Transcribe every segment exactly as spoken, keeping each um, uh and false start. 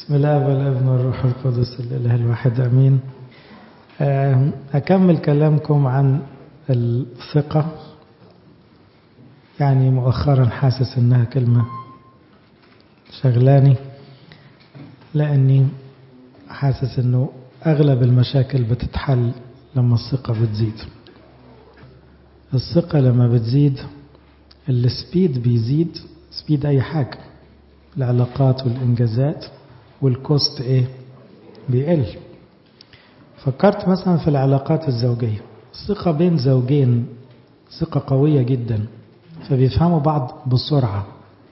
بسم الله والابن والروح القدس الإله الواحد أمين. أكمل كلامكم عن الثقة. يعني مؤخرا حاسس إنها كلمة شغلاني، لأني حاسس إنه أغلب المشاكل بتتحل لما الثقة بتزيد. الثقة لما بتزيد السبيد بيزيد، سبيد أي حاجة، العلاقات والإنجازات، والكوست إيه بيقل. فكرت مثلا في العلاقات الزوجية، الثقة بين زوجين ثقة قوية جدا، فبيفهموا بعض بسرعة،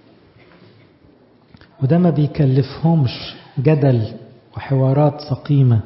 وده ما بيكلفهمش جدل وحوارات سقيمة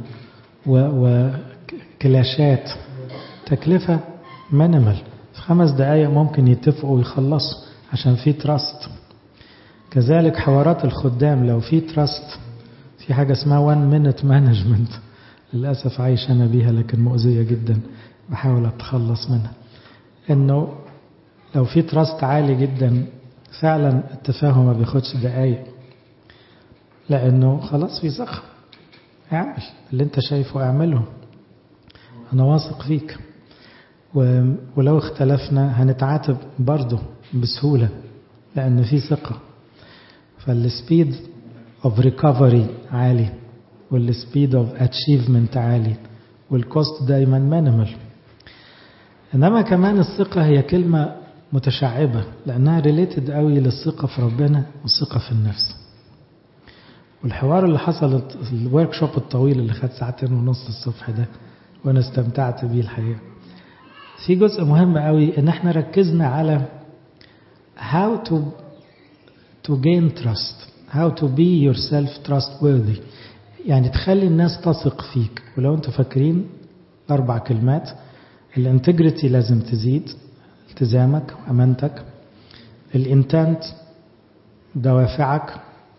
وكلاشات، تكلفة مينيمال، في خمس دقايق ممكن يتفقوا ويخلصوا عشان في تراست. كذلك حوارات الخدام، لو في تراست، في حاجة اسمها one minute management، للأسف عايش أنا بيها لكن مؤذية جدا، بحاول أتخلص منها. إنه لو في تراست عالي جدا فعلا التفاهم ما بياخدش دقايق، لأنه خلاص في ثقة، اعمل اللي انت شايفه اعمله، أنا واثق فيك. ولو اختلفنا هنتعاتب برضه بسهولة لأن في ثقة. فالسبيد of recovery عالي، والسبيد of achievement عالي، والكوست دايما مينيمال. إنما كمان الثقة هي كلمة متشعبة لأنها ريليتد قوي للثقة في ربنا والثقة في النفس. والحوار اللي حصل الورك شوب الطويل اللي خد ساعتين ونص الصبح ده، وأنا استمتعت بيه الحقيقة، في جزء مهم قوي إن احنا ركزنا على how to to gain trust, how to be yourself trustworthy، يعني تخلي الناس تثق فيك. ولو انتوا فاكرين أربع كلمات، الانتجريتي لازم تزيد، التزامك وأمانتك، الانتنت دوافعك،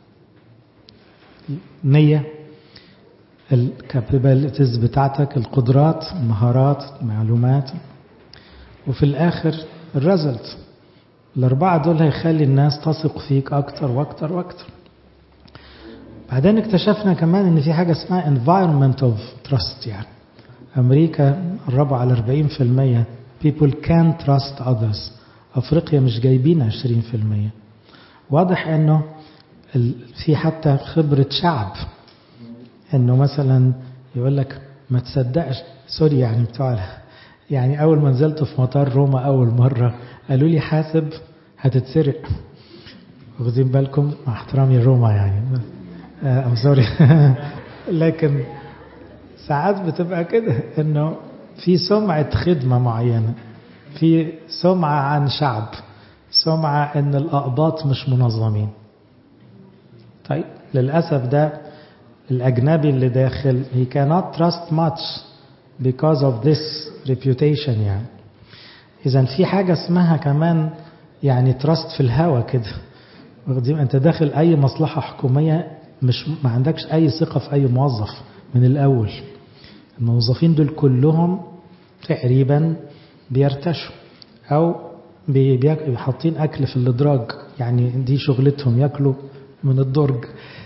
النية، الكابابيلتيز بتاعتك، القدرات، المهارات، المعلومات، وفي الآخر الريزلت. الأربعة دول هيخلي الناس تثق فيك أكتر وأكتر وأكتر. بعدين اكتشفنا كمان إن في حاجة اسمها environment of trust، يعني أمريكا قربوا على أربعين بالمية people can trust others، أفريقيا مش جايبين عشرين بالمية. واضح إنه في حتى خبرة شعب، إنه مثلا يقول لك ما تصدقش، سوري يعني بتوع يعني أول ما نزلت في مطار روما أول مرة قالوا لي حاسب هتتسرق. واخدين بالكم مع احترامي روما يعني ام سوري لكن ساعات بتبقى كده، انه في سمعة خدمة معينة، في سمعة عن شعب، سمعة ان الأقباط مش منظمين. طيب للأسف ده الأجنبي اللي داخل he cannot trust much because of this reputation. يعني إذن في حاجة اسمها كمان يعني تراست في الهوا كده. انت داخل اي مصلحة حكومية مش ما عندكش اي ثقة في اي موظف من الاول. الموظفين دول كلهم تقريبا بيرتشوا او بيحطين اكل في الادراج، يعني دي شغلتهم، ياكلوا من الدرج.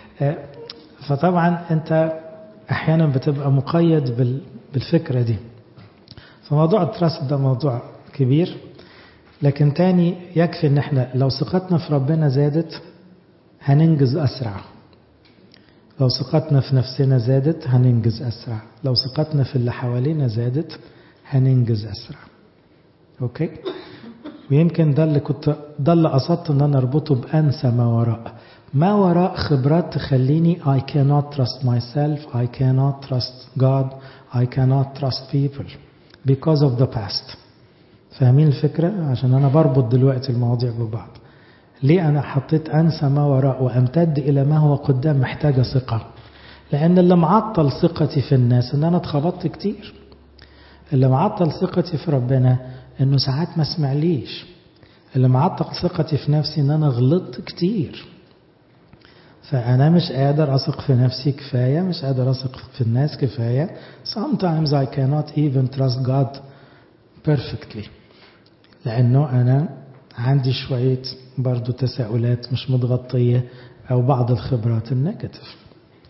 فطبعا انت احيانا بتبقى مقيد بالفكرة دي. فموضوع التراست ده موضوع كبير، لكن تاني يكفي ان احنا لو ثقتنا في ربنا زادت هننجز اسرع، لو ثقتنا في نفسنا زادت هننجز اسرع، لو ثقتنا في اللي حوالينا زادت هننجز اسرع. اوكي. ويمكن ده اللي كنت ده اللي قصدت ان انا اربطه بانسى ما وراء ما وراء خبرات تخليني I cannot trust myself, I cannot trust God, I cannot trust people because of the past. فاهمين الفكرة؟ عشان أنا بربط دلوقتي المواضيع ببعض. ليه أنا حطيت أنسى ما وراء وأمتد إلى ما هو قدام؟ محتاجة ثقة، لأن اللي معطل ثقتي في الناس إن أنا اتخبطت كتير. اللي معطل ثقتي في ربنا إنه ساعات ما سمعليش. اللي معطل ثقتي في نفسي إن أنا غلطت كتير، فأنا مش قادر أثق في نفسي كفاية، مش قادر أثق في الناس كفاية. Sometimes I cannot even trust God perfectly، لأنه أنا عندي شوية برضو تساؤلات مش متغطية أو بعض الخبرات النيجاتيف.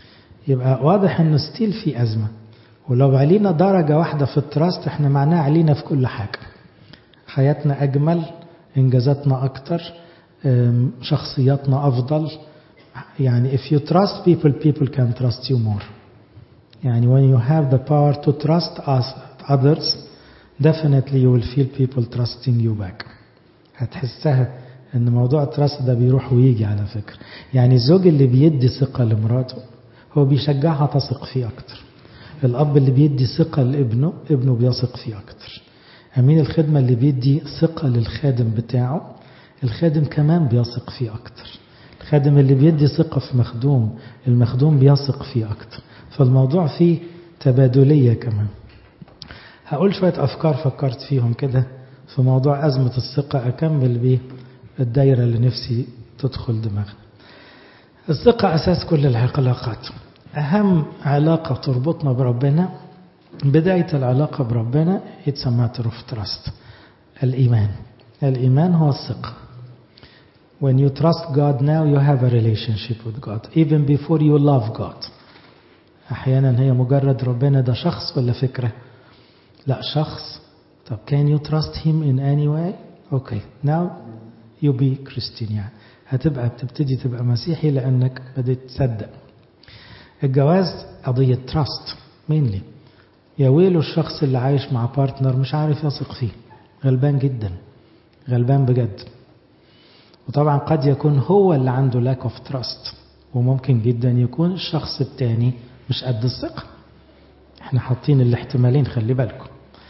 يبقى واضح انه ستيل في ازمة. ولو علينا درجة واحدة في التراست احنا معناه علينا في كل حاجة. حياتنا اجمل، انجازاتنا اكتر، شخصياتنا افضل. يعني if you trust people, people can trust you more. يعني when you have the power to trust us, others, definitely you will feel people trusting you back. هتحسها ان موضوع التراست ده بيروح ويجي على فكرة. يعني الزوج اللي بيدي ثقة لمراته هو بيشجعها تثق فيه اكتر. الاب اللي بيدي ثقة لابنه ابنه بيثق فيه اكتر. امين الخدمة اللي بيدي ثقة للخادم بتاعه الخادم كمان بيثق فيه اكتر. الخادم اللي بيدي ثقة في مخدوم المخدوم بيثق فيه اكتر. فالموضوع فيه تبادلية كمان. هقول شوية افكار فكرت فيهم كده في موضوع ازمة الثقة اكمل بيه الدايرة اللي نفسي تدخل دماغنا. الثقة اساس كل العلاقات. اهم علاقة تربطنا بربنا بداية العلاقة بربنا it's a matter of trust. الايمان. الايمان هو الثقة. When you trust God now you have a relationship with God even before you love God. احيانا هي مجرد ربنا ده شخص ولا فكرة؟ لا شخص. طب can you trust him in any way? okay now you be Christian. يعني هتبقى بتبتدي تبقى مسيحي لانك بدأت تصدق. الجواز قضية trust mainly. يا ويله الشخص اللي عايش مع بارتنر مش عارف يثق فيه. غلبان جدا. غلبان بجد. وطبعا قد يكون هو اللي عنده lack of trust وممكن جدا يكون الشخص التاني مش قد الثقة. احنا حاطين الاحتمالين خلي بالكم.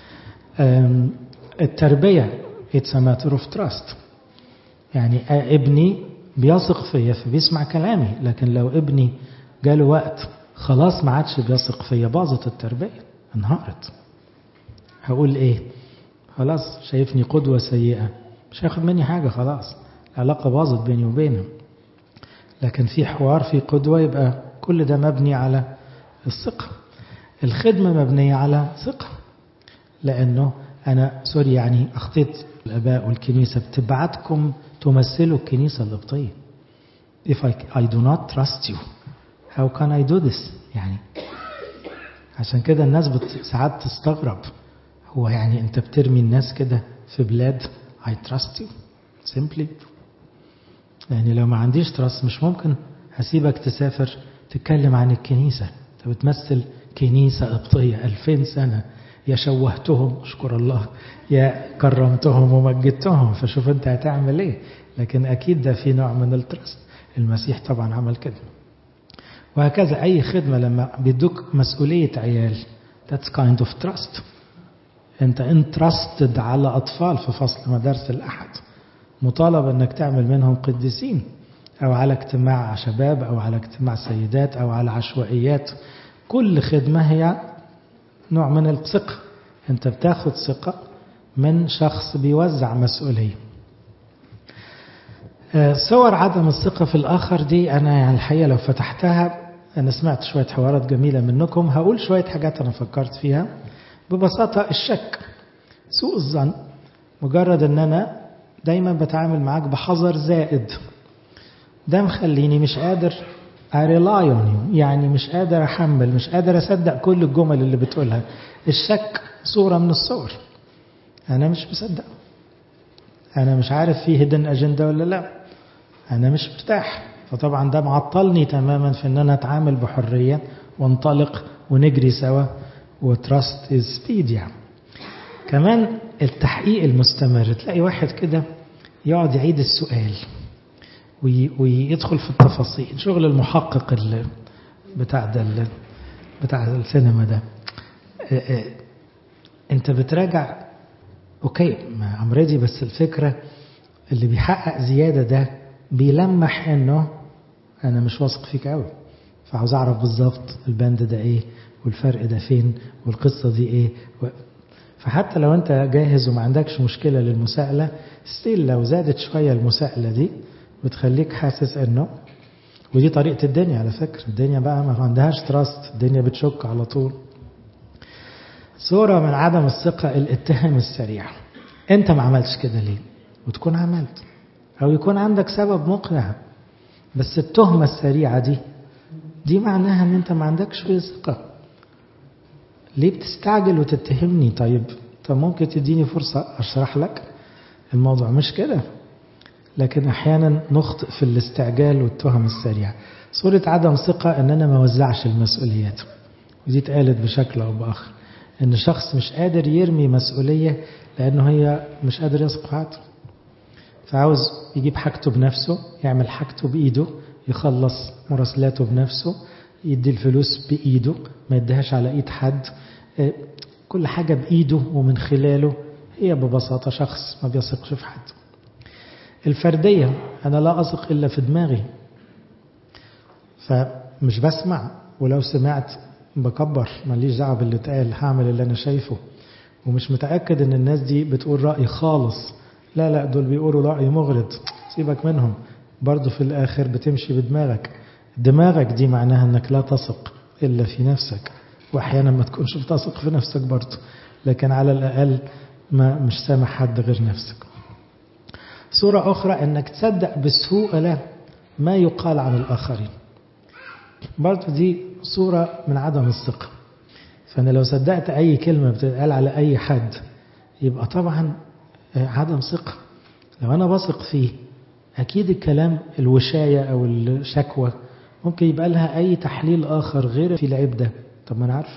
التربية it's a matter of trust. يعني ابني بيثق فيا فبيسمع كلامي لكن لو ابني جاله وقت خلاص ما عادش بيثق فيا باظت التربية انهارت. هقول ايه؟ خلاص شايفني قدوة سيئة مش هياخد مني حاجة خلاص العلاقة باظت بيني وبينه. لكن في حوار في قدوة يبقى كل ده مبني على الثقة. الخدمة مبنية على ثقة لأنه أنا سوري يعني أخطيت الآباء والكنيسة بتبعتكم تمثلوا الكنيسة القبطية. If I, I do not trust you how can I do this؟ يعني عشان كده الناس ساعات تستغرب هو يعني أنت بترمي الناس كده في بلاد I trust you simply. يعني لو ما عنديش تراست مش ممكن هسيبك تسافر تتكلم عن الكنيسة. انت بتمثل كنيسة قبطية ألفين سنة يا شوهتهم اشكر الله يا كرمتهم ومجدتهم فشوف انت هتعمل ايه. لكن اكيد ده في نوع من التراست. المسيح طبعا عمل كده. وهكذا اي خدمة لما بيدوك مسؤولية عيال that's kind of trust. انت انترستد على اطفال في فصل مدارس الاحد مطالب انك تعمل منهم قديسين او على اجتماع شباب او على اجتماع سيدات او على عشوائيات. كل خدمة هي نوع من الثقة. انت بتاخد ثقة من شخص بيوزع مسؤولية. صور عدم الثقة في الآخر دي أنا يعني الحقيقة لو فتحتها أنا سمعت شوية حوارات جميلة منكم هقول شوية حاجات أنا فكرت فيها. ببساطة الشك سوء الظن مجرد أن أنا دايما بتعامل معاك بحذر زائد ده مخليني مش قادر أريلاي on you. يعني مش قادر أحمل مش قادر أصدق كل الجمل اللي بتقولها. الشك صورة من الصور. أنا مش مصدق أنا مش عارف فيه هيدن أجندة ولا لا أنا مش مرتاح. فطبعا ده معطلني تماما في أن أنا أتعامل بحرية وانطلق ونجري سوا وتراست از سبيد. يعني كمان التحقيق المستمر. تلاقي واحد كده يقعد يعيد السؤال ويدخل في التفاصيل. شغل المحقق اللي بتاع ده بتاع السينما ده. انت بتراجع اوكي ما I'm ready بس الفكرة اللي بيحقق زيادة ده بيلمح انه انا مش واثق فيك قوي فعاوز اعرف بالظبط البند ده ايه والفرق ده فين والقصة دي ايه. فحتى لو انت جاهز وما عندكش مشكلة للمساءلة ستيل لو زادت شوية المساءلة دي بتخليك حاسس انه ودي طريقة الدنيا على فكرة. الدنيا بقى ما عندهاش تراست. الدنيا بتشك على طول. صورة من عدم الثقة الاتهام السريع. انت ما عملتش كده ليه وتكون عملت او يكون عندك سبب مقنع بس التهمة السريعة دي دي معناها ان انت ما عندكش فيه ثقة. ليه بتستعجل وتتهمني؟ طيب طب ممكن تديني فرصة اشرح لك الموضوع. مش كده، لكن احيانا نخطئ في الاستعجال والتهم السريعة. صورة عدم ثقة ان انا ما وزعش المسؤوليات، ودي اتقالت بشكل او باخر، ان شخص مش قادر يرمي مسؤولية لانه هي مش قادر يثق في حد، فعاوز يجيب حاجته بنفسه، يعمل حاجته بايده، يخلص مراسلاته بنفسه، يدي الفلوس بايده، ما يديهاش على ايد حد، كل حاجة بايده ومن خلاله. هي ببساطة شخص ما بيثقش في حد. الفردية، أنا لا أثق إلا في دماغي، فمش بسمع، ولو سمعت بكبر، ماليش دعوة باللي اتقال، هعمل اللي أنا شايفه، ومش متأكد إن الناس دي بتقول رأي خالص. لا لا، دول بيقولوا رأي مغرض، سيبك منهم. برضو في الآخر بتمشي بدماغك. دماغك دي معناها أنك لا تثق إلا في نفسك، وأحيانا ما تكونش بتثق في نفسك برضو، لكن على الأقل ما مش سامح حد غير نفسك. صورة أخرى أنك تصدق بسهولة ما يقال عن الآخرين، برضو دي صورة من عدم الثقة. فأنا لو صدقت أي كلمة بتتقال على أي حد يبقى طبعا عدم ثقة. لو أنا بثق فيه أكيد الكلام الوشاية أو الشكوى ممكن يبقى لها أي تحليل آخر غير في العيب ده. طب ما أنا عارف.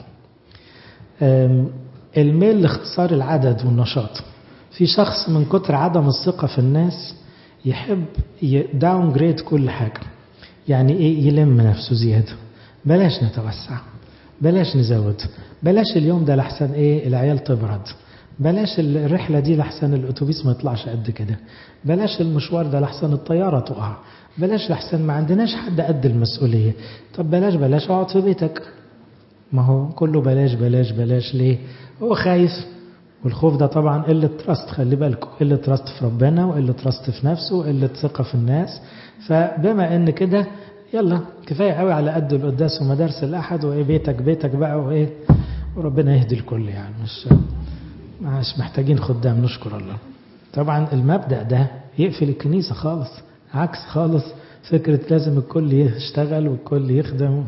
الميل لاختصار العدد والنشاط. في شخص من كتر عدم الثقة في الناس يحب يداون جريد كل حاجة. يعني إيه؟ يلم نفسه زيادة، بلاش نتوسع، بلاش نزود، بلاش اليوم ده لحسن إيه العيال تبرد، بلاش الرحلة دي لحسن الأتوبيس ما يطلعش قد كده، بلاش المشوار ده لحسن الطيارة تقع، بلاش لحسن ما عندناش حد قد المسؤولية. طب بلاش بلاش اقعد في بيتك. ما هو كله بلاش بلاش بلاش. ليه؟ هو خايف، والخوف ده طبعا قلة تراست. خلي بالكم، قلة تراست في ربنا، وقلة تراست في نفسه، وقلة ثقة في الناس. فبما ان كده يلا كفاية قوي على قد القداس ومدارس الأحد، وإيه بيتك بيتك بقى، وإيه وربنا يهدي الكل. يعني مش مش محتاجين خدام، نشكر الله. طبعا المبدأ ده يقفل الكنيسة خالص، عكس خالص فكرة لازم الكل يشتغل والكل يخدم.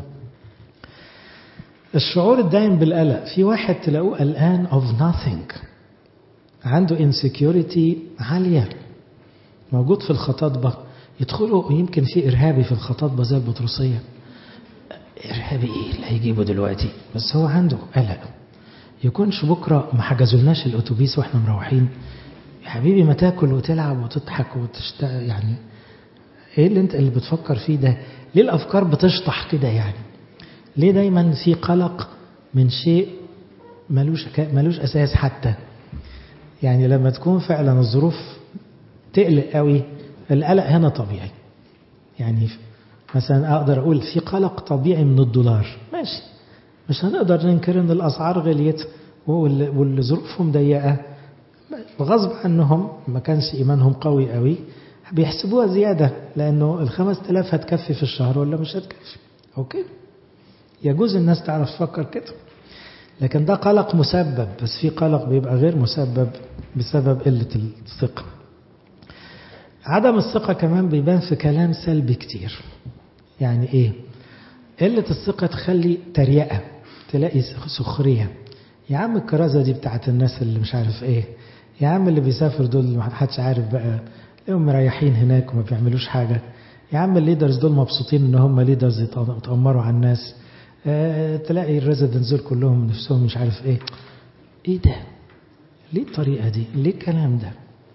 الشعور الدائم بالقلق. في واحد تلاقوه قلقان of nothing، عنده insecurity عالية، موجود في الخطاطبة. يدخلوا يمكن في إرهابي في الخطاطبة زي البطرسية. إرهابي إيه اللي هيجيبه دلوقتي؟ بس هو عنده قلق. يكونش بكرة ما حجزولناش الأتوبيس وإحنا مروحين. يا حبيبي ما تاكل وتلعب وتضحك وتشتغل. يعني إيه اللي أنت اللي بتفكر فيه ده؟ ليه الأفكار بتشطح كده؟ يعني ليه دايما في قلق من شيء ملوش ملوش أساس حتى؟ يعني لما تكون فعلا الظروف تقلق قوي، القلق هنا طبيعي. يعني مثلا أقدر أقول في قلق طبيعي من الدولار، ماشي، مش هنقدر ننكر ان الأسعار غليت واللي ظروفهم ضيقة غصب عنهم، ما كانش إيمانهم قوي قوي، بيحسبوها زيادة، لأنه الخمس تلاف هتكفي في الشهر ولا مش هتكفي. أوكي، يجوز الناس تعرف تفكر كده، لكن ده قلق مسبب. بس في قلق بيبقى غير مسبب بسبب قلة الثقة. عدم الثقة كمان بيبان في كلام سلبي كتير. يعني إيه؟ قلة الثقة تخلي تريقة، تلاقي سخرية. يا عم الكرازة دي بتاعت الناس اللي مش عارف إيه، يا عم اللي بيسافر دول ما حدش عارف بقى، هم مريحين هناك وما بيعملوش حاجة. يا عم الليدرز دول مبسوطين ان هم ليدرز يتأمروا على الناس. اه تلاقي الريزيدنتس دول كلهم نفسهم مش عارف ايه. ايه ده؟ ليه الطريقة دي؟ ليه الكلام ده؟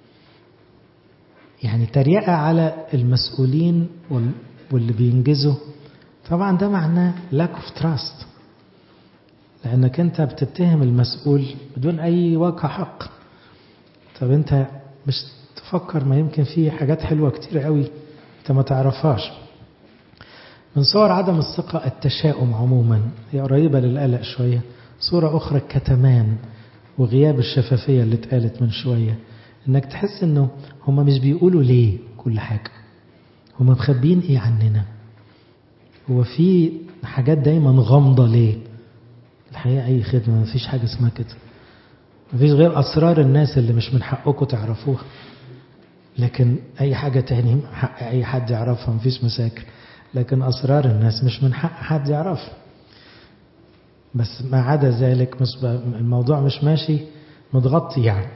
يعني تريقة على المسؤولين واللي بينجزوا. طبعا ده معناه lack of trust، لأنك أنت بتتهم المسؤول بدون أي واقع حق. طب أنت مش تفكر ما يمكن فيه حاجات حلوة كتير قوي أنت ما تعرفهاش. من صور عدم الثقة التشاؤم عموما، هي قريبة للقلق شوية. صورة أخرى الكتمان وغياب الشفافية اللي اتقالت من شوية، إنك تحس إنه هم مش بيقولوا ليه كل حاجة، هم مخبين إيه عننا، هو في حاجات دايما غامضة ليه. الحقيقة أي خدمة ما فيش حاجة اسمها كده، ما فيش غير أسرار الناس اللي مش من حقكم تعرفوها، لكن أي حاجة تاني حق أي حد يعرفها، ما فيش مشاكل. لكن أسرار الناس مش من حق حد يعرف. بس ما عدا ذلك الموضوع مش ماشي متغطي يعني.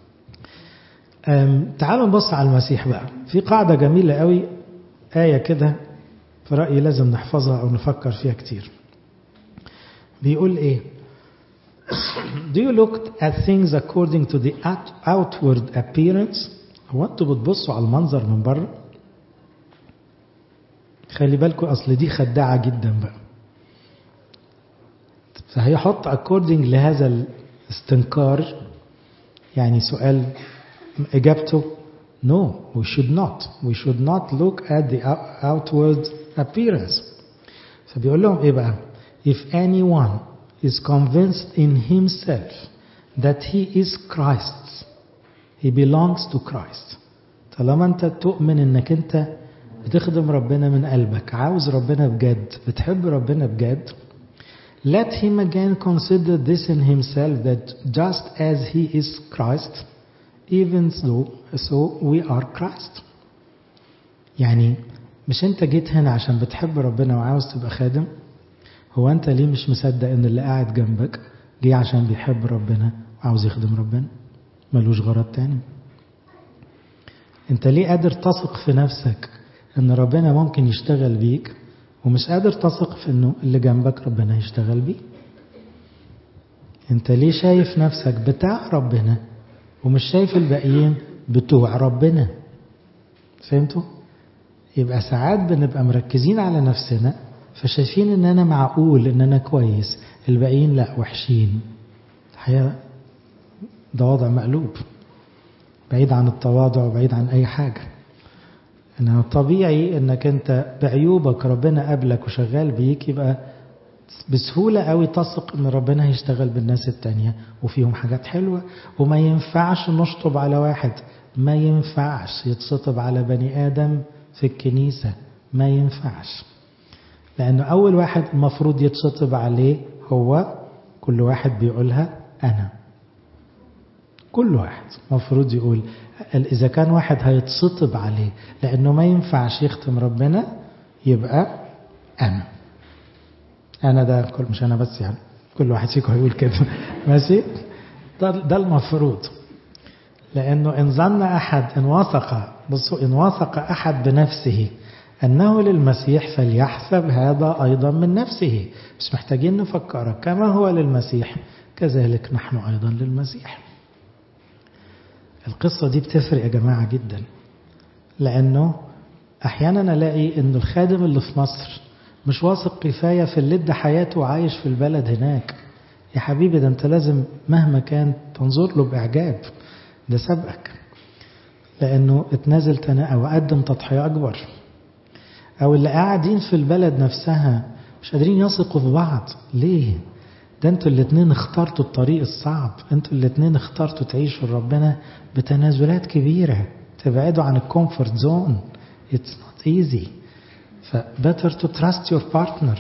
تعالوا نبص على المسيح بقى. في قاعدة جميلة قوي، آية كده في رأيي لازم نحفظها أو نفكر فيها كتير. بيقول إيه؟ Do you look at things according to the outward appearance؟ هو أنتوا بتبصوا على المنظر من بره؟ خلي بالكم أصل دي خداعة جدا بقى. فهيحط according لهذا الاستنكار، يعني سؤال إجابته no, we should not. We should not look at the outward appearance. فبيقول لهم إيه بقى؟ If anyone is convinced in himself that he is Christ, he belongs to Christ. طالما أنت تؤمن إنك أنت بتخدم ربنا من قلبك، عاوز ربنا بجد، بتحب ربنا بجد، let him again consider this in himself, that just as he is Christ, even so, so we are Christ. يعني مش انت جيت هنا عشان بتحب ربنا وعاوز تبقى خادم؟ هو انت ليه مش مصدق ان اللي قاعد جنبك جه عشان بيحب ربنا وعاوز يخدم ربنا، ملوش غرض تاني؟ انت ليه قادر تثق في نفسك ان ربنا ممكن يشتغل بيك ومش قادر تثق في انه اللي جنبك ربنا يشتغل بيه؟ انت ليه شايف نفسك بتاع ربنا ومش شايف الباقيين بتوع ربنا؟ فهمتوا؟ يبقى ساعات بنبقى مركزين على نفسنا فشايفين ان انا معقول، ان انا كويس، الباقيين لا وحشين. الحقيقة ده وضع مقلوب، بعيد عن التواضع وبعيد عن اي حاجة. انه طبيعي انك انت بعيوبك ربنا قبلك وشغال بيك، يبقى بسهولة قوي تثق ان ربنا هيشتغل بالناس التانية وفيهم حاجات حلوة. وما ينفعش نشطب على واحد، ما ينفعش يتسطب على بني آدم في الكنيسة، ما ينفعش. لأنه أول واحد المفروض يتسطب عليه هو كل واحد بيقولها أنا. كل واحد مفروض يقول، إذا كان واحد هيتسطب عليه لأنه ما ينفعش يختم ربنا، يبقى أنا. أنا ده كل مش أنا بس، يعني كل واحد فيكم هيقول كده ماشي؟ ده, ده المفروض. لأنه إن ظن أحد، إن وثق، بصوا، إن وثق أحد بنفسه أنه للمسيح فليحسب هذا أيضا من نفسه. مش محتاجين نفكرك، كما هو للمسيح كذلك نحن أيضا للمسيح. القصة دي بتفرق يا جماعة جدا، لأنه أحيانا ألاقي أن الخادم اللي في مصر مش واثق كفاية في اللي ادى حياته وعايش في البلد هناك. يا حبيبي ده أنت لازم مهما كان تنظر له بإعجاب، ده سبقك لأنه اتنازل تنا أو قدم تضحية أكبر. أو اللي قاعدين في البلد نفسها مش قادرين يثقوا في بعض. ليه؟ ده انتوا الاتنين اخترتوا الطريق الصعب، انتوا الاتنين اخترتوا تعيشوا ربنا بتنازلات كبيرة، تبعدوا عن الكومفورت زون. It's not easy. ف better to trust your partner.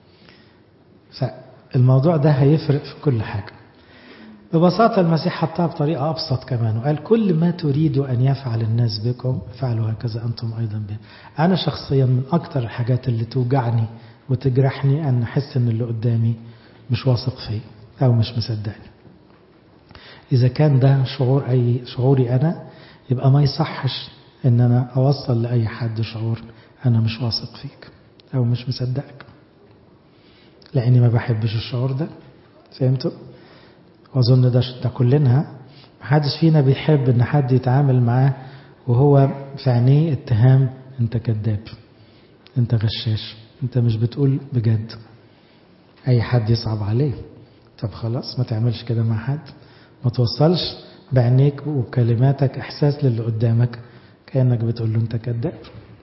فالموضوع ده هيفرق في كل حاجة. ببساطة المسيح حطها بطريقة أبسط كمان، وقال كل ما تريدوا أن يفعل الناس بكم فعلوا هكذا أنتم أيضا بهم. أنا شخصيا من أكتر الحاجات اللي توجعني وتجرحني أن أحس أن اللي قدامي مش واثق فيه أو مش مصدقني. إذا كان ده شعور أي شعوري أنا، يبقى ما يصحش أن أنا أوصل لأي حد شعور أنا مش واثق فيك أو مش مصدقك، لأني ما بحبش الشعور ده. فهمتوا؟ وأظن ده, ده كلنا محدش فينا بيحب أن حد يتعامل معاه وهو في عينيه اتهام، أنت كذاب، أنت غشاش، أنت مش بتقول بجد. أي حد يصعب عليه. طب خلاص ما تعملش كده مع حد، ما توصلش بعينيك وبكلماتك إحساس للي قدامك كأنك بتقول له أنت كذاب.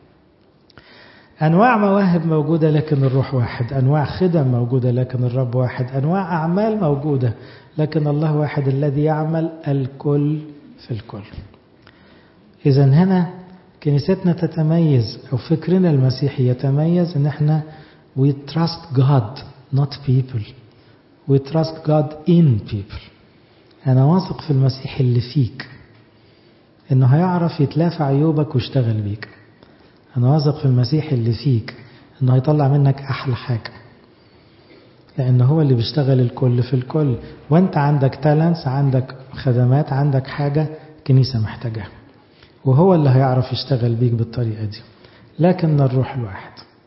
أنواع مواهب موجودة لكن الروح واحد، أنواع خدم موجودة لكن الرب واحد، أنواع أعمال موجودة لكن الله واحد الذي يعمل الكل في الكل. إذن هنا كنيستنا تتميز أو فكرنا المسيحي يتميز إن احنا we trust God not people, we trust God in people. أنا واثق في المسيح اللي فيك إنه هيعرف يتلافى عيوبك ويشتغل بيك. أنا واثق في المسيح اللي فيك انه هيطلع منك احلى حاجة، لان هو اللي بيشتغل الكل في الكل. وانت عندك تالنتس، عندك خدمات، عندك حاجة كنيسة محتاجها، وهو اللي هيعرف يشتغل بيك بالطريقة دي، لكن الروح الواحد.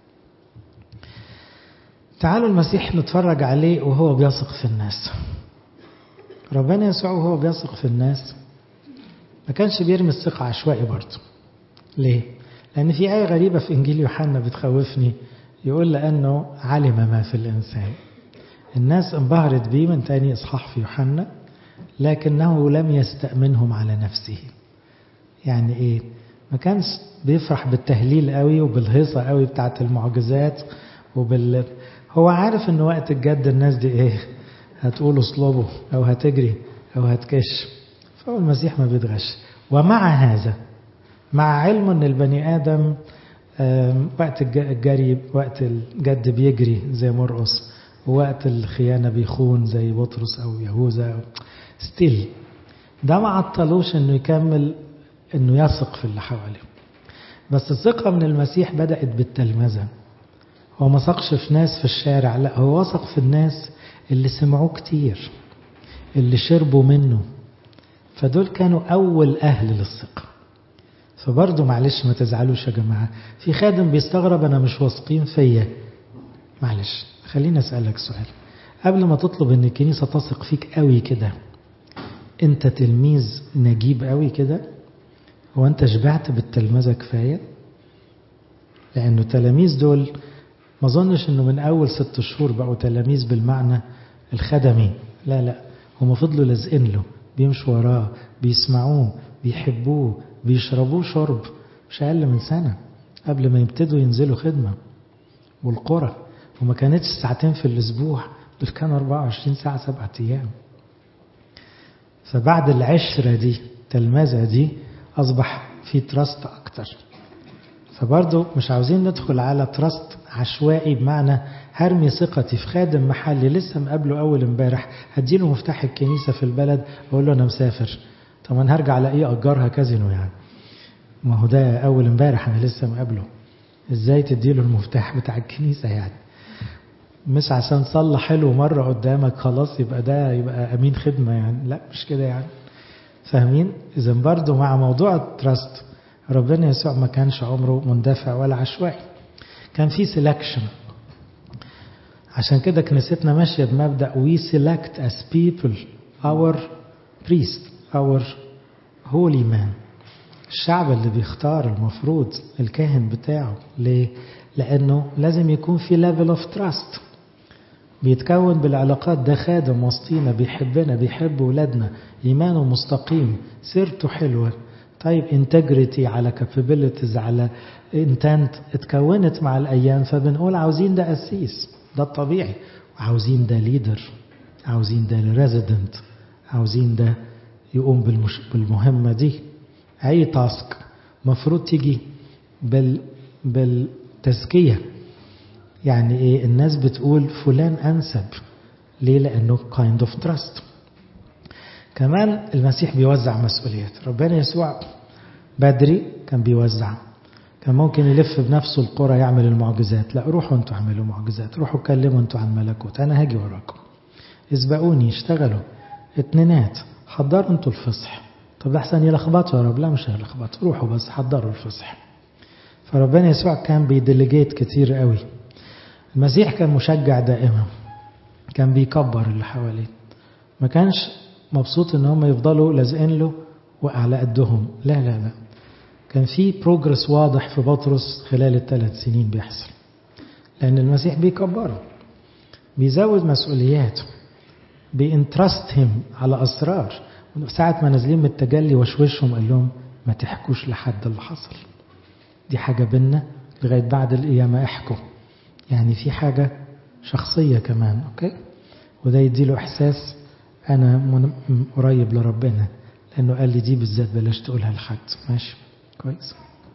تعالوا المسيح نتفرج عليه وهو بيثق في الناس. ربنا يسوع وهو بيثق في الناس ما كانش بيرمي الثقة عشوائي برضه. ليه؟ لأن في آية غريبة في إنجيل يوحنا بتخوفني، يقول لأنه علم ما في الإنسان. الناس انبهرت بيه من تاني إصحاح في يوحنا، لكنه لم يستأمنهم على نفسه. يعني إيه؟ ما كانش بيفرح بالتهليل قوي وبالهيصة قوي بتاعت المعجزات وبال هو عارف إن وقت الجد الناس دي إيه؟ هتقول اصلبه أو هتجري أو هتكش. فهو المسيح ما بيتغش. ومع هذا، مع علم ان البني ادم وقت الجري، وقت الجد بيجري زي مرقس، ووقت الخيانة بيخون زي بطرس او يهوذا، ستيل ده ما عطلوش انه يكمل، انه يثق في اللي حواليه. بس الثقة من المسيح بدأت بالتلمذة. هو ما ثقش في ناس في الشارع، لا، هو وثق في الناس اللي سمعوه كتير، اللي شربوا منه، فدول كانوا أول أهل للثقة. فبرضه معلش ما تزعلوش يا جماعة، في خادم بيستغرب أنا مش واثقين فيا. معلش خليني أسألك سؤال، قبل ما تطلب أن الكنيسة تثق فيك قوي كده، أنت تلميذ نجيب قوي كده؟ هو أنت شبعت بالتلمذة كفاية؟ لأنه تلاميذ دول ما ظنش أنه من أول ست شهور بقوا تلاميذ بالمعنى الخدمي، لا لا، هم فضلوا لازقين له، بيمشوا وراه، بيسمعوه، بيحبوه، بيشربوه شرب مش أقل من سنة قبل ما يبتدوا ينزلوا خدمة والقرى. وما كانتش ساعتين في الأسبوع، دول كانوا أربعة وعشرين ساعة سبعة أيام. فبعد العشرة دي، تلمذة دي، أصبح في تراست أكتر. فبرضو مش عاوزين ندخل على تراست عشوائي، بمعنى هرمي ثقتي في خادم محلي لسه مقابله أول امبارح، هديله مفتاح الكنيسة في البلد وأقول له أنا مسافر. طب أنا هرجع على إيه؟ أجرها كازينو يعني؟ ما هو ده أول امبارح أنا لسه مقابله، إزاي تديله المفتاح بتاع الكنيسة يعني؟ مش عشان صلى حلو مرة قدامك خلاص يبقى ده يبقى أمين خدمة يعني، لا مش كده يعني. فاهمين؟ إذا برضو مع موضوع التراست، ربنا يسوع ما كانش عمره مندفع ولا عشوائي، كان في سيلكشن. عشان كده كنيستنا ماشية بمبدأ we select as people our priest our holy man. الشعب اللي بيختار المفروض الكاهن بتاعه. ليه؟ لأنه لازم يكون في level of trust بيتكون بالعلاقات. ده خادم وسطينا بيحبنا، بيحب ولادنا، إيمانه مستقيم، سيرته حلوة، طيب integrity على capabilities على intent اتكونت مع الأيام، فبنقول عاوزين ده أسيس، ده الطبيعي، وعاوزين ده leader، عاوزين ده resident، عاوزين ده يقوم بالمش... بالمهمة دي. أي تاسك مفروض تيجي بال... بالتزكية. يعني إيه؟ الناس بتقول فلان أنسب. ليه؟ لأنه kind of trust. كمان المسيح بيوزع مسؤوليات. ربنا يسوع بدري كان بيوزع، كان ممكن يلف بنفسه القرى يعمل المعجزات، لا، روحوا انتوا اعملوا معجزات، روحوا كلموا انتوا عن ملكوت، انا هاجي وراكم، اسبقوني، اشتغلوا اتنينات، حضروا انتوا الفصح. طب احسن يلخبطوا يا رب، لا مش هيلخبطوا، روحوا بس حضروا الفصح. فربنا يسوع كان بيديليجيت كتير قوي. المسيح كان مشجع دائما، كان بيكبر اللي حواليه، ما كانش مبسوط ان هم يفضلوا لازقين له وعلى قدهم، لا لا لا، كان في بروجرس واضح في بطرس خلال الثلاث سنين بيحصل، لأن المسيح بيكبره، بيزود مسؤولياته، بينترستهم على أسرار. ساعة ما نازلين من التجلي وشوشهم قال لهم ما تحكوش لحد اللي حصل، دي حاجة بينا لغاية بعد القيامة احكوا. يعني في حاجة شخصية كمان، أوكي؟ وده يديله إحساس أنا قريب لربنا، لأنه قال لي دي بالذات بلاش تقولها لحد. ماشي كويس.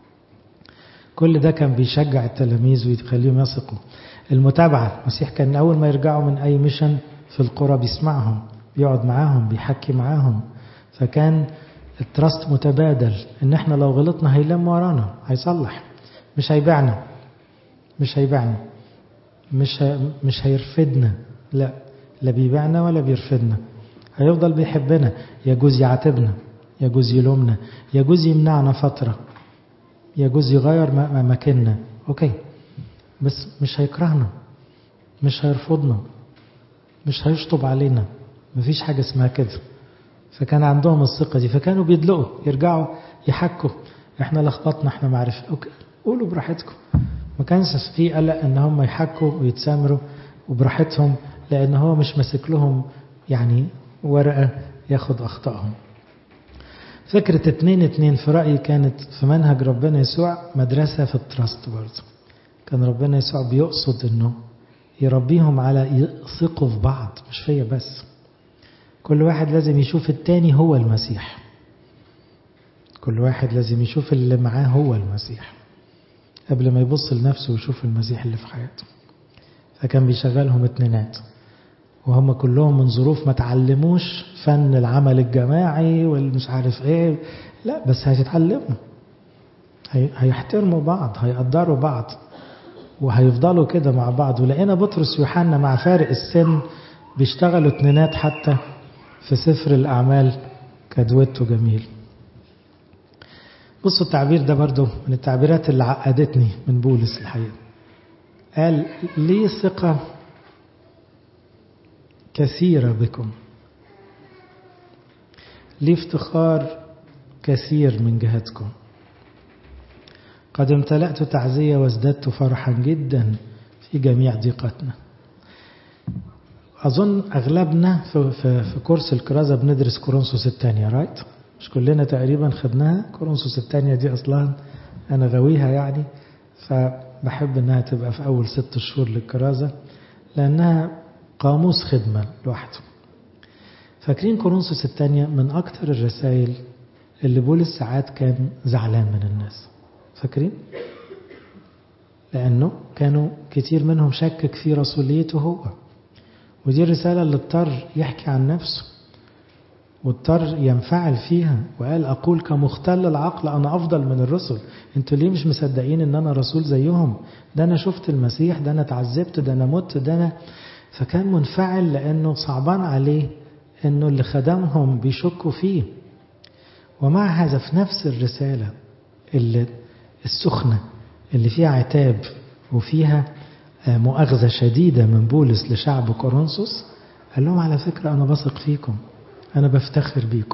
كل ده كان بيشجع التلاميذ ويخليهم يثقوا. المتابعة، المسيح كان أول ما يرجعوا من أي ميشن في القرى بيسمعهم، بيقعد معاهم، بيحكي معاهم. فكان التراست متبادل، إن إحنا لو غلطنا هيلم ورانا، هيصلح، مش هيبيعنا، مش هيبيعنا، مش ه... مش هيرفدنا، لا لا بيبيعنا ولا بيرفدنا، هيفضل بيحبنا. يجوز يعاتبنا، يجوز يلومنا، يجوز يمنعنا فترة، يجوز يغير مكاننا، اوكي، بس مش هيكرهنا، مش هيرفضنا، مش هيشطب علينا، مفيش حاجة اسمها كده. فكان عندهم الثقة دي، فكانوا بيدلقوا يرجعوا يحكوا، احنا لخبطنا، احنا معرفة، اوكي قولوا براحتكم. ما كانش في قلق ان هم يحكوا ويتسامروا وبراحتهم، لان هو مش ماسك لهم يعني ورقة ياخد اخطائهم. فكرة اتنين اتنين في رأيي كانت في منهج ربنا يسوع مدرسة في التراست برضه. كان ربنا يسوع بيقصد انه يربيهم على يثقوا في بعض، مش فيا بس. كل واحد لازم يشوف التاني هو المسيح، كل واحد لازم يشوف اللي معاه هو المسيح قبل ما يبص لنفسه ويشوف المسيح اللي في حياته. فكان بيشغلهم اتنينات، وهم كلهم من ظروف ما تعلموش فن العمل الجماعي والمش عارف ايه، لا بس هيتعلموا، هيحترموا بعض، هيقدروا بعض، وهيفضلوا كده مع بعض. ولقينا بطرس ويوحنا مع فارق السن بيشتغلوا اتنينات حتى في سفر الأعمال، كدويتو جميل. بصوا التعبير ده برضو من التعبيرات اللي عقدتني من بولس الحقيقة. قال لي ثقة كثيرة بكم، لي افتخار كثير من جهتكم، قد امتلأت تعزية وازددت فرحا جدا في جميع ضيقتنا. أظن أغلبنا في, في, في كورس الكرازة بندرس كورنثوس الثانية، رايت؟ مش كلنا تقريبا خدناها. كورنثوس الثانية دي أصلا أنا غاويها يعني، فبحب أنها تبقى في أول ست شهور للكرازة لأنها قاموس خدمة لوحده. فاكرين كورنثوس الثانية من أكتر الرسائل اللي بولس ساعات كان زعلان من الناس، فاكرين؟ لأنه كانوا كتير منهم شكك في رسوليته هو، ودي الرسالة اللي اضطر يحكي عن نفسه واضطر ينفعل فيها، وقال أقول كمختل العقل أنا أفضل من الرسل. انتوا ليه مش مصدقين ان أنا رسول زيهم؟ ده أنا شفت المسيح، ده أنا تعذبت، ده أنا مت، ده أنا. فكان منفعل لأنه صعبان عليه أنه اللي خدمهم بيشكوا فيه. ومع هذا في نفس الرسالة اللي السخنة اللي فيها عتاب وفيها مؤاخذة شديدة من بولس لشعب كورنثوس، قال لهم على فكرة أنا بثق فيكم، أنا بفتخر بيكم.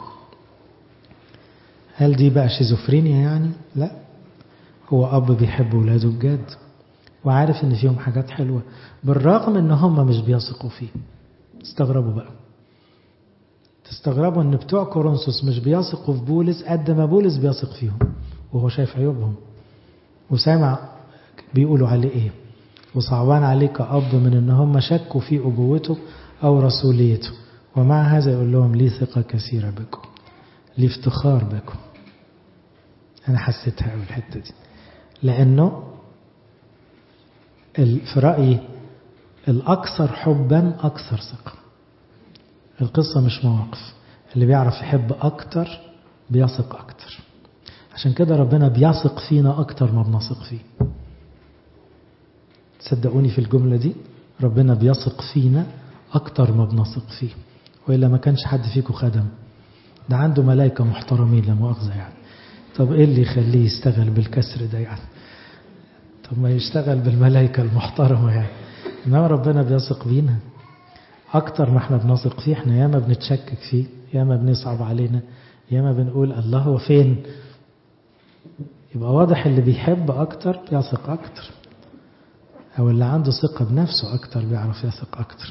هل دي بقى شيزوفرينيا يعني؟ لا، هو أب بيحب ولاده بجد وعارف إن فيهم حاجات حلوة بالرغم إن هم مش بيثقوا فيه. استغربوا بقى، تستغربوا إن بتوع كورنثوس مش بيثقوا في بولس قد ما بولس بيثق فيهم، وهو شايف عيوبهم وسامع بيقولوا عليه إيه، وصعبان عليه كأب من إن هم شكوا في أبوته أو رسوليته. ومع هذا يقول لهم لي ثقة كثيرة بكم، لي افتخار بكم. أنا حسيتها قوي الحتة دي، لأنه في رأيي الأكثر حبا أكثر ثقة. القصة مش مواقف، اللي بيعرف يحب أكتر بيثق أكتر. عشان كده ربنا بيثق فينا أكتر ما بنثق فيه. تصدقوني في الجملة دي، ربنا بيثق فينا أكتر ما بنثق فيه، وإلا ما كانش حد فيكم خدم. ده عنده ملائكة محترمين لا مؤاخذة يعني، طب إيه اللي يخليه يشتغل بالكسر ده يعني؟ طب ما يشتغل بالملائكة المحترمة يعني. إنما ربنا بيثق بينا أكتر ما احنا بنثق فيه. احنا ياما بنتشكك فيه، ياما بنصعب علينا، ياما بنقول الله هو فين. يبقى واضح اللي بيحب أكتر بيثق أكتر، أو اللي عنده ثقة بنفسه أكتر بيعرف يثق أكتر.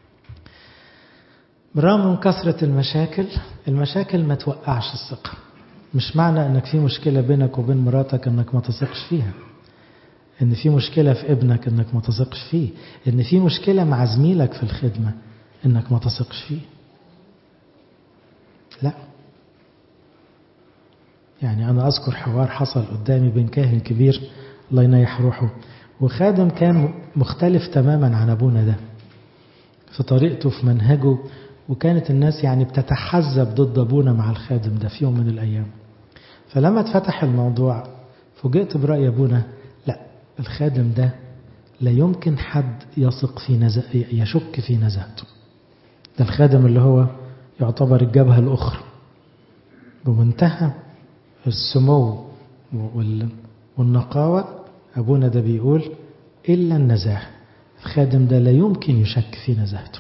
بالرغم من كثرة المشاكل، المشاكل ما توقعش الثقة. مش معنى أنك في مشكلة بينك وبين مراتك أنك ما تثقش فيها، إن في مشكلة في ابنك أنك ما تثقش فيه، إن في مشكلة مع زميلك في الخدمة أنك ما تثقش فيه. لا، يعني أنا أذكر حوار حصل قدامي بين كاهن كبير الله ينيح روحه وخادم كان مختلف تماما عن أبونا ده في طريقته في منهجه، وكانت الناس يعني بتتحزب ضد أبونا مع الخادم ده في يوم من الأيام. فلما اتفتح الموضوع فوجئت برأي أبونا، لا الخادم ده لا يمكن حد يثق في نزا يشك في نزاهته. ده الخادم اللي هو يعتبر الجبهة الأخرى بمنتهى السمو والنقاوة. أبونا ده بيقول إلا النزاهة، الخادم ده لا يمكن يشك في نزاهته.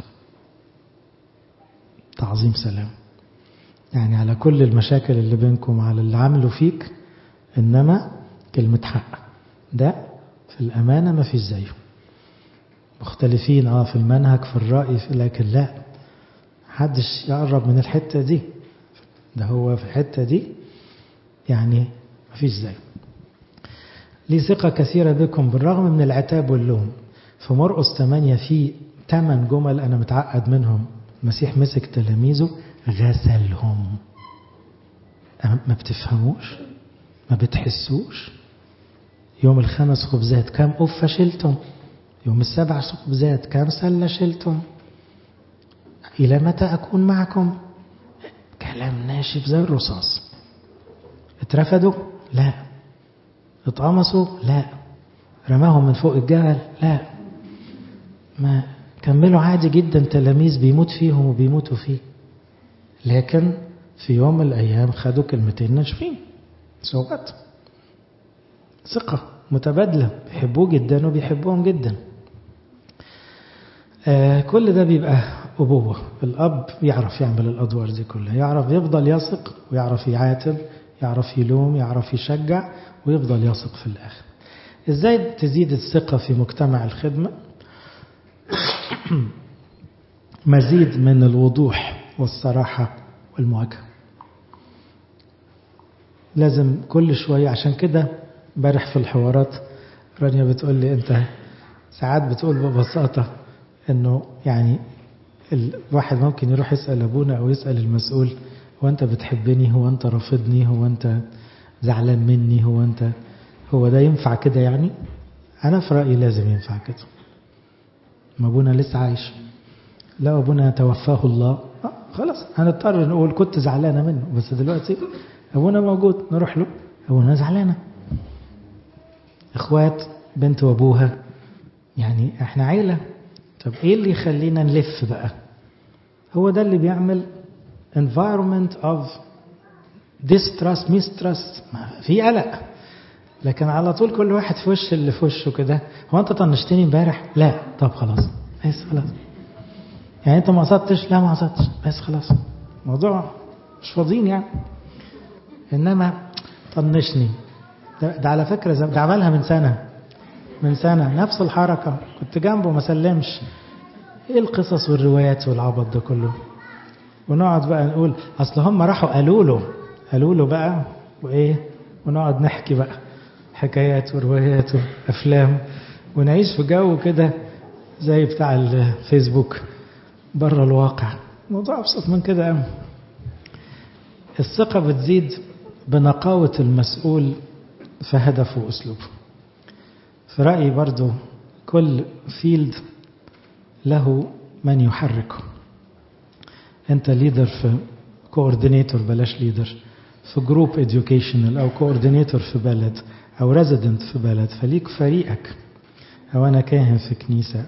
تعظيم سلام يعني على كل المشاكل اللي بينكم، على اللي عملوا فيك، إنما كلمة حق ده في الأمانة ما فيش زيه. مختلفين آه في المنهج في الرأي، لكن لا حدش يقرب من الحتة دي، ده هو في الحتة دي يعني ما فيش زيه. لي ثقة كثيرة بكم بالرغم من العتاب واللوم. في مرقس ثمانية في ثمان جمل أنا متعقد منهم. المسيح مسك تلاميذه غسلهم. ما بتفهموش، ما بتحسوش. يوم الخمس خبزات كم أفة شلتم؟ يوم السبع خبزات كم سلة شلتم؟ إلى متى أكون معكم؟ كلام ناشف زي الرصاص. اترفدوا؟ لا. اتقمصوا؟ لا. رماهم من فوق الجبل؟ لا. ما كملوا عادي جدا، تلاميذ بيموت فيهم وبيموتوا فيه، لكن في يوم من الأيام خدوا كلمتين ناشفين. سوقت ثقة متبادلة، بيحبوه جدا وبيحبوهم جدا. آه كل ده بيبقى أبوة. الأب يعرف يعمل الأدوار دي كلها، يعرف يفضل يثق ويعرف يعاتب، يعرف يلوم، يعرف يشجع، ويفضل يثق في الآخر. إزاي تزيد الثقة في مجتمع الخدمة؟ مزيد من الوضوح والصراحة والمواجهة. لازم كل شوية، عشان كده امبارح في الحوارات رانيا بتقول لي أنت ساعات بتقول ببساطة إنه يعني الواحد ممكن يروح يسأل أبونا أو يسأل المسؤول هو أنت بتحبني، هو أنت رافضني، هو أنت زعلان مني، هو أنت هو ده ينفع كده يعني؟ أنا في رأيي لازم ينفع كده. ما أبونا لسه عايش، لا أبونا توفاه الله، آه خلاص هنضطر نقول كنت زعلانة منه، بس دلوقتي أبونا موجود نروح له. أبونا زعلانة، إخوات بنت وأبوها، يعني إحنا عيلة. طب إيه اللي يخلينا نلف بقى؟ هو ده اللي بيعمل environment of distrust mistrust، في قلق. لكن على طول كل واحد في وش اللي في وشه كده. هو أنت طنشتني امبارح؟ لا. طب خلاص بس خلاص. يعني أنت ما قصدتش؟ لا ما قصدتش، بس خلاص موضوع مش فاضيين يعني. إنما طنشني ده, ده على فكرة ده عملها من سنة من سنة نفس الحركة، كنت جنبه ما سلمش. ايه القصص والروايات والعبط ده كله؟ ونقعد بقى نقول اصل هم راحوا قالوا له قالوا له بقى وايه، ونقعد نحكي بقى حكايات وروايات وافلام، ونعيش في جو كده زي بتاع الفيسبوك بره الواقع. الموضوع ابسط من كده قوي. الثقة بتزيد بنقاوة المسؤول في هدفه واسلوبه. في رأيي برضو كل فيلد له من يحركه. انت ليدر في كوردينيتور، بلاش ليدر، في جروب educational او كوردينيتور في بلد او ريزيدنت في بلد، فليك فريقك. او انا كاهن في كنيسة،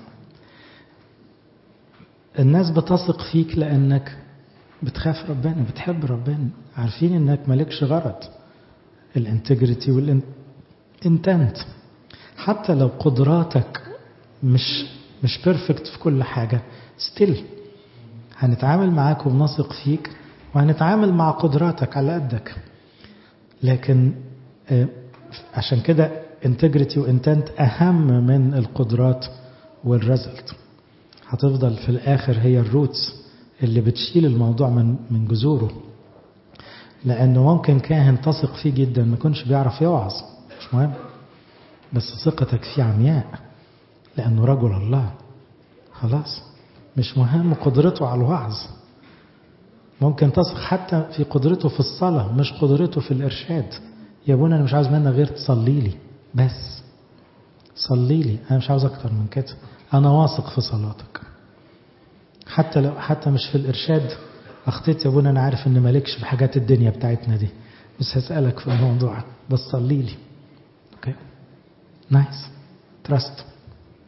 الناس بتثق فيك لانك بتخاف ربنا، بتحب ربنا، عارفين انك مالكش غرض. الانتجريتي والانتنت، حتى لو قدراتك مش مش بيرفكت في كل حاجة، ستيل هنتعامل معاك وبنثق فيك، وهنتعامل مع قدراتك على قدك. لكن عشان كده انتجريتي وانتنت أهم من القدرات والريزلت. هتفضل في الآخر هي الروتس اللي بتشيل الموضوع من من جذوره. لأنه ممكن كاهن تثق فيه جدا ما يكونش بيعرف يوعظ، مش مهم، بس ثقتك فيه عمياء لأنه رجل الله. خلاص مش مهم قدرته على الوعظ. ممكن تثق حتى في قدرته في الصلاة، مش قدرته في الإرشاد. يا ابونا أنا مش عاوز منك غير تصلي لي بس، صلي لي، أنا مش عاوز أكتر من كده، أنا واثق في صلاتك. حتى لو حتى مش في الإرشاد أخطيت يا ابونا، أنا عارف إن مالكش في حاجات الدنيا بتاعتنا دي، بس هسألك في الموضوع، بس صلي لي. أوكي نايس تراست.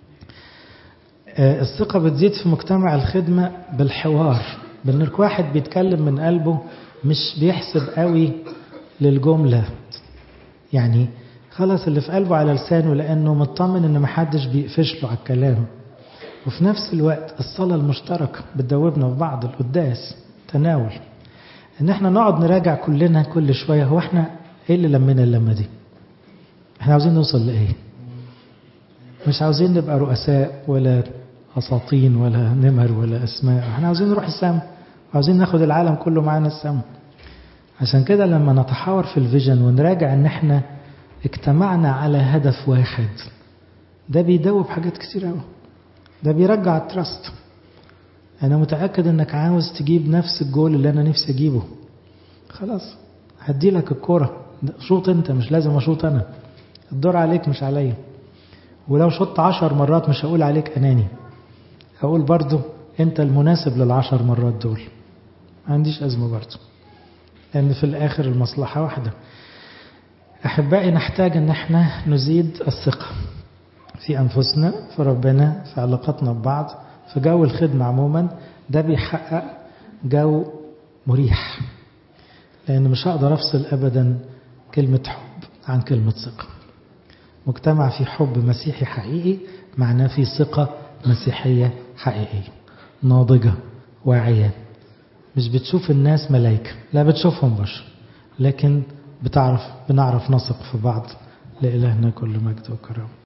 الثقة بتزيد في مجتمع الخدمة بالحوار، بأن واحد بيتكلم من قلبه مش بيحسب قوي للجملة، يعني خلاص اللي في قلبه على لسانه لأنه مطمن أن محدش بيقفش له على الكلام. وفي نفس الوقت الصلاة المشتركة بتدوبنا في بعض، القداس تناول، ان احنا نقعد نراجع كلنا كل شوية هو احنا ايه اللي لمنا اللمة دي، احنا عاوزين نوصل لإيه، مش عاوزين نبقى رؤساء ولا أساطين ولا نمر ولا أسماء، احنا عاوزين نروح السماء، عاوزين ناخد العالم كله معانا السماء. عشان كده لما نتحاور في الفيجن ونراجع ان احنا اجتمعنا على هدف واحد، ده بيدوب حاجات كتير قوي، ده بيرجع التراست. انا متأكد انك عاوز تجيب نفس الجول اللي انا نفسي اجيبه، خلاص هدي لك الكرة، شوط انت، مش لازم اشوط انا، الدور عليك مش عليا. ولو شوط عشر مرات مش هقول عليك اناني، هقول برضو انت المناسب للعشر مرات دول، ما عنديش ازمة برضو، لان في الاخر المصلحة واحدة. احبائي نحتاج ان احنا نزيد الثقة في أنفسنا، في ربنا، في علاقتنا ببعض، في جو الخدمة عموما. ده بيحقق جو مريح، لأن مش هقدر أفصل أبدا كلمة حب عن كلمة ثقة. مجتمع في حب مسيحي حقيقي معناه في ثقة مسيحية حقيقية ناضجة واعية، مش بتشوف الناس ملايكة، لا بتشوفهم بشر، لكن بتعرف بنعرف نثق في بعض. لإلهنا كل مجد وكرم.